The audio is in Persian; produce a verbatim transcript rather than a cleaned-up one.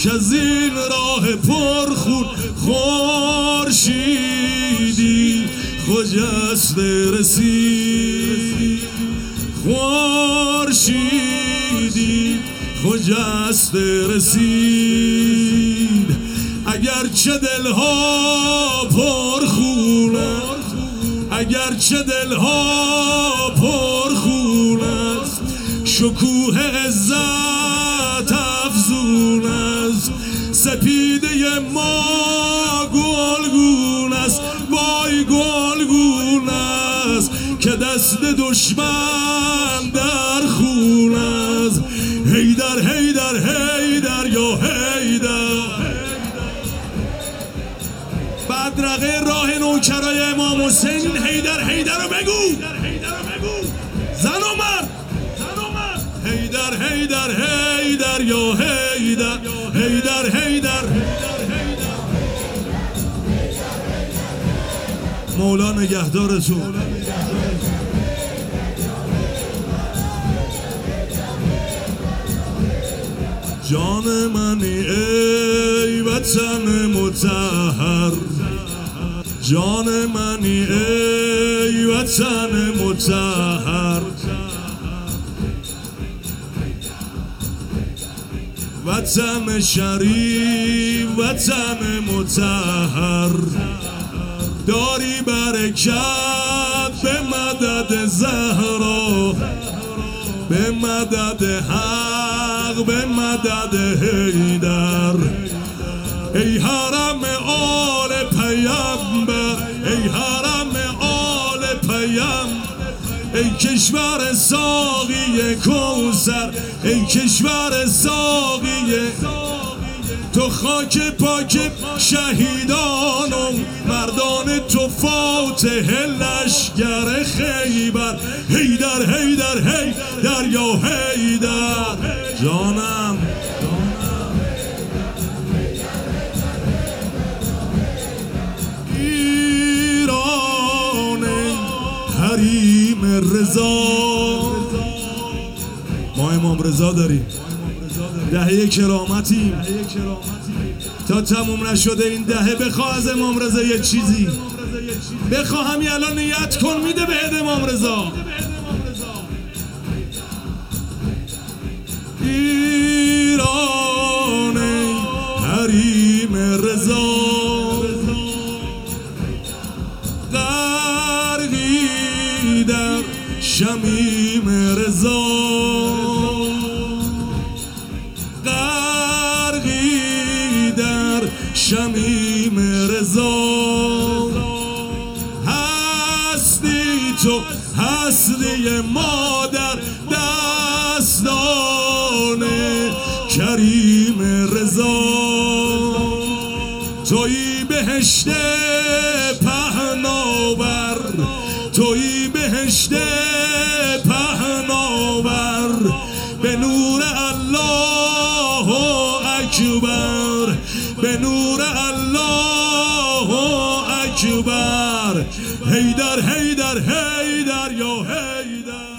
از این راه پرخون خورشیدی خجسته رسید، خورشیدی خجسته رسید. اگرچه دلها پرخون است، اگرچه دلها پرخون است، شکوه عزت افزون است. سپیده ما گلگون است، وای گلگون است که دست دشمن در خون است. حیدر حیدر حیدر یا حیدر. بدرقه راه نوکرای امام حسین حیدر حیدر رو بگو، زن و مرد حیدر حیدر حیدر یا حیدر حیدر حیدر. مولا نگهدار تو. جان منی ای وطن مطهر، جان منی ای وطن مطهر. وطن شریف وطن مطهر، داری برکت به مدد زهرا، به مدد حق به مدد حیدر. ای حرم آل پیامبر، ای حرم آل پیامبر. ای کشور ساقی کوثر، ای کشور ساقی تو خاک پاک شهیدانم، مردان تو فاتح لشگر خیبر. حیدر حیدر حیدر یا حیدر. جانم ایران حریم رضا. ما امام رضا داریم، دهه کرامتیم. تا تموم نشده این دهه بخواه از امام رضا یه چیزی، بخواه همین الان نیت کن میده بهت امام رضا. ایران حریم رضا، غرقی در شمیم رضا، غرقی در شمیم رضا. هستی تو هستی ما در دستان کریم رضا. تویی بهشت پهناور، تویی بهشت پهناور. به نور الله اکبر، به نور الله اکبر. حیدر حیدر حیدر یا حیدر.